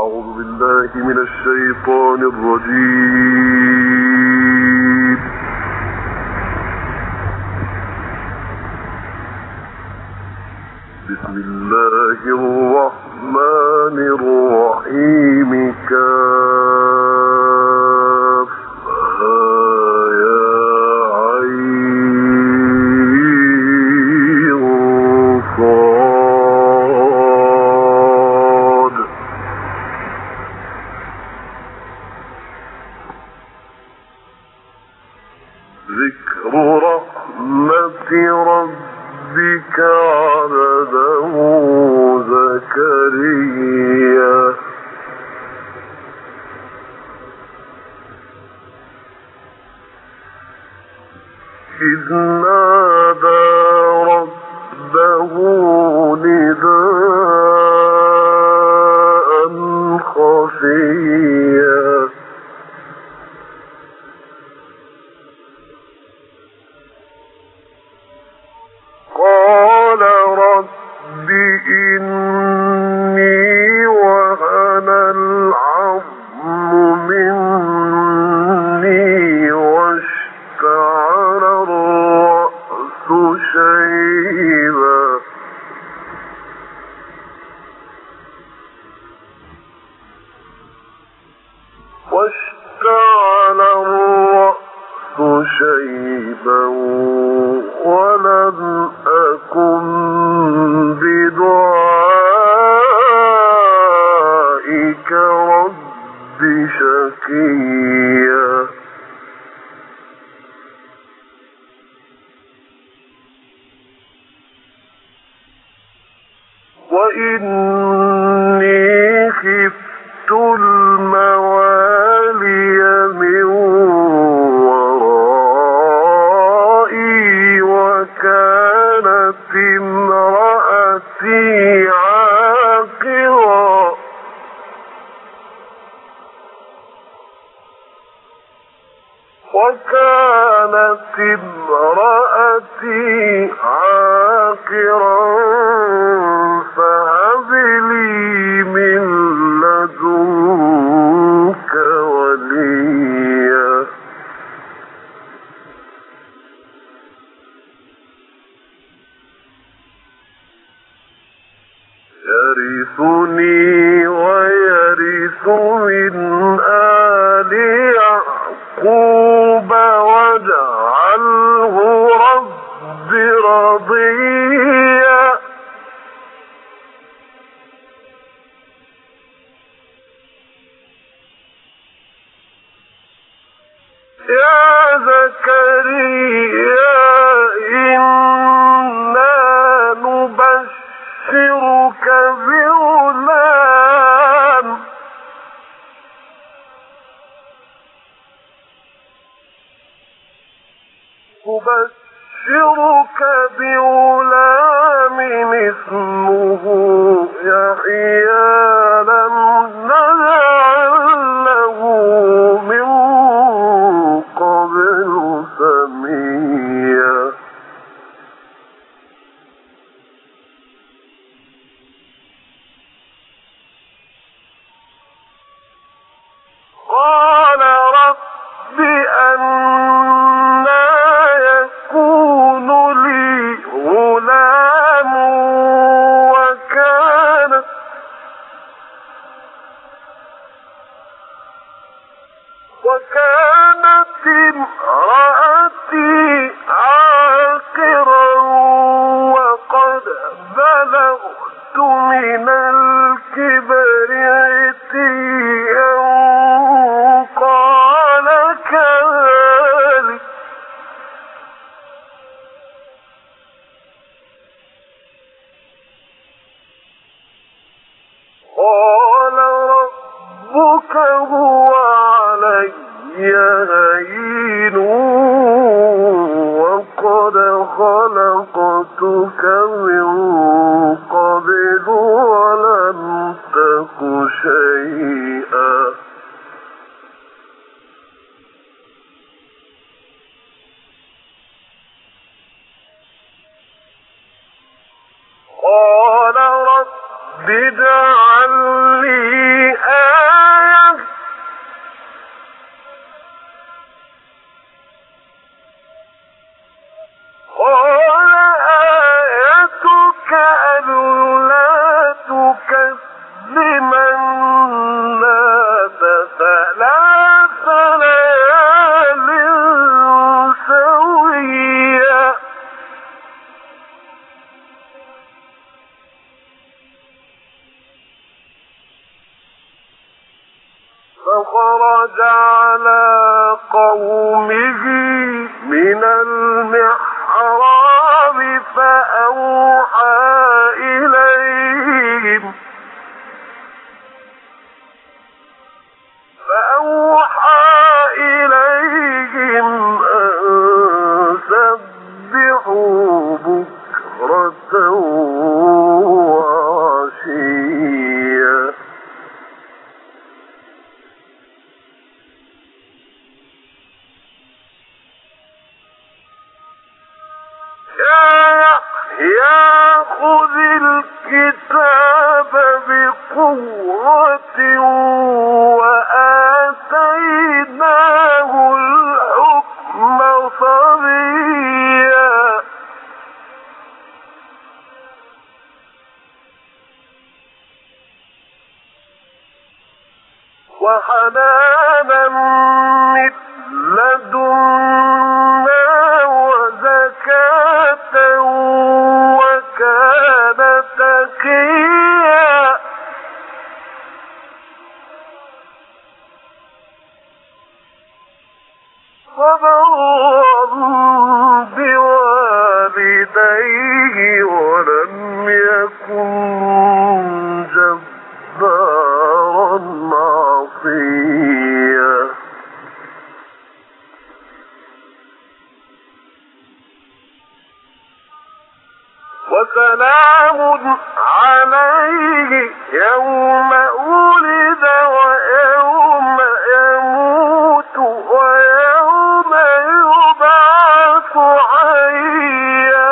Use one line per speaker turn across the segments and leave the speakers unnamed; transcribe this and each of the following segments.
أعوذ بالله من الشيطان الرجيم. بسم الله الرحمن الرحيم. ذكر رحمة ربك عبده زكريا إذ نادى ربه نداء خفيا قال رب إني وهن العظم مني واشتعل الرأس شيبا ولم أكن بدعائك رب شقيا وإني خفت الموالي من ورائي وكانت امرأتي عاقرا فهب لي من لدنك وليا يرثني ويرث من آل يعقوب واجعله رب رضيا يا زكريا إنا نبشرك بغلام اسمه يحيى لم نجعل له من قبل سميا قال رب أنى يكون لي غلام وكانت امرأتي عاقرا وقد بلغت من الكبر عتيا قال كذلك قال ربك هو علي هين وقد خلقتك من قبل ولم تك شيئا قال رب اجعل لي فخرج على قومه من المحراب فأوحى إليهم أن سبحوا بكرة وعشيا يا خذ الكتاب بقوة وآتيناه الحكم صبيا وحنانا من لدنا وزكاة وكان تقيا وبرا بوالديه ولم يكن جبارا عصيا وسلام عليه يوم ولد ويوم يموت ويوم يبعث حيا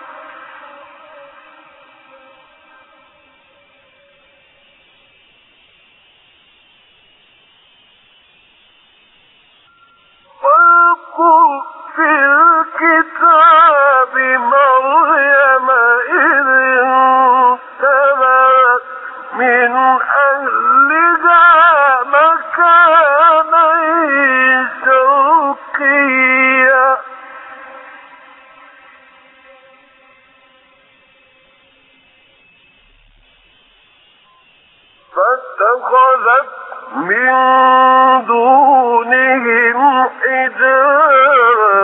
واذكر في الكتاب مريم إذ انتبذت من أهلها مكانا شرقيا فاتخذت من دونهم حجابا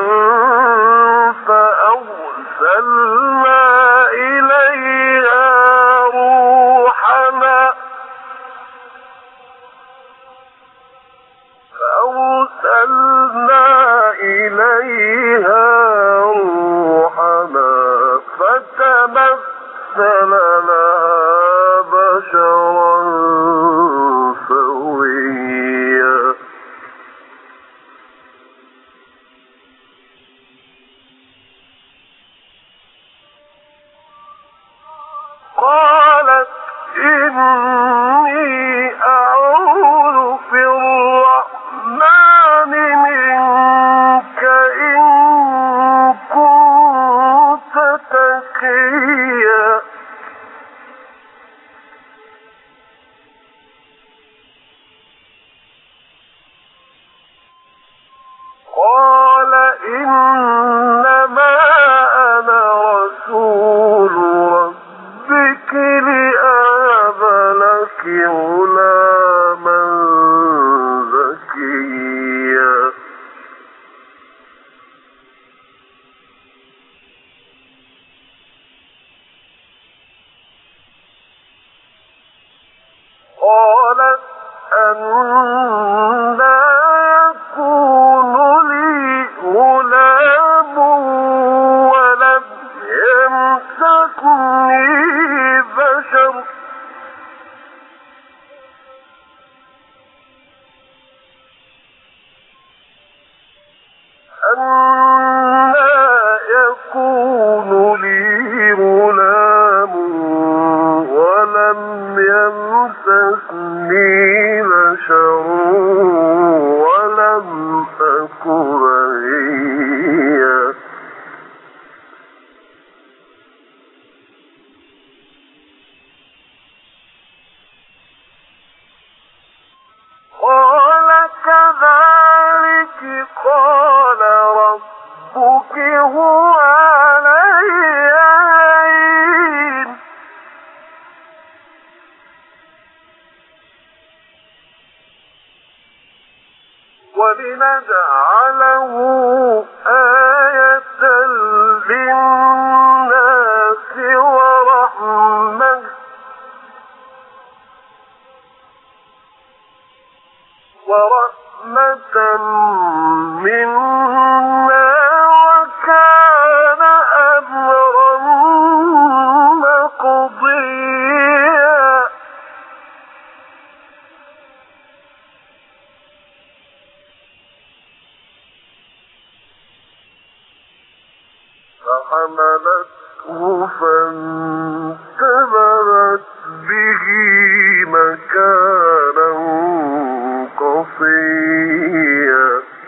فأرسلنا إليها روحنا فتمثل لها بشرا سويا قالت إني أعوذ بالرحمن منك إن كنت تقيا قال إنما أنا رسول ربك لأهب لك غلاما زكيا قالت أنى يكون لي غلام ولم يمسكني بشر ولم أك بغيا قال كذلك قال ربك هو علي هين ولنجعله آية للناس ورحمة منا وكان أمرا مقضيا. فحملته فانتبذت به مكانا قصيا.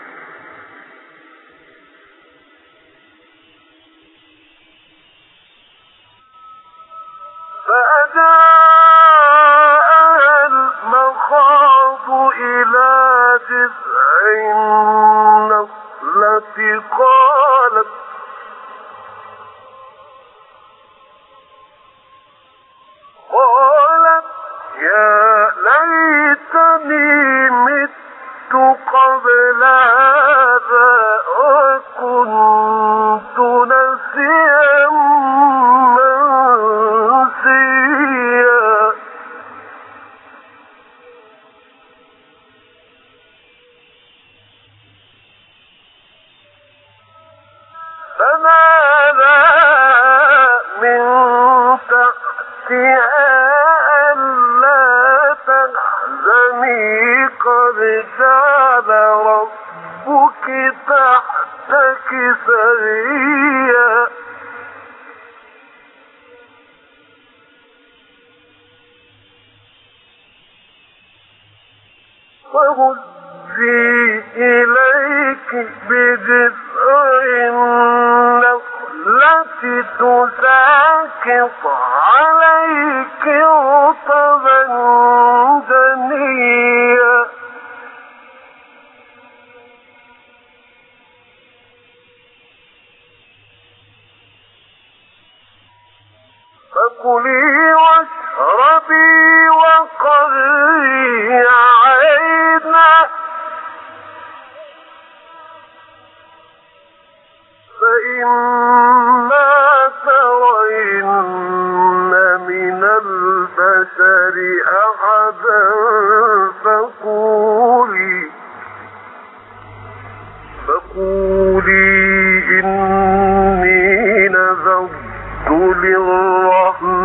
فأجاءها المخاض إلى جذع النخلة قالت يا ليتني مت قبل هذا وكنت نسيا منسيا. فنادى من تحتها ألا تحزني قد جعل ربك تحتك سريا. وهزي إليك بجذع النخلة تساقط عليك رطبا جنيا. فكلي واشربي وقري عينا فإما ترين من البشر أحدا فقولي إني نذرت للرحمن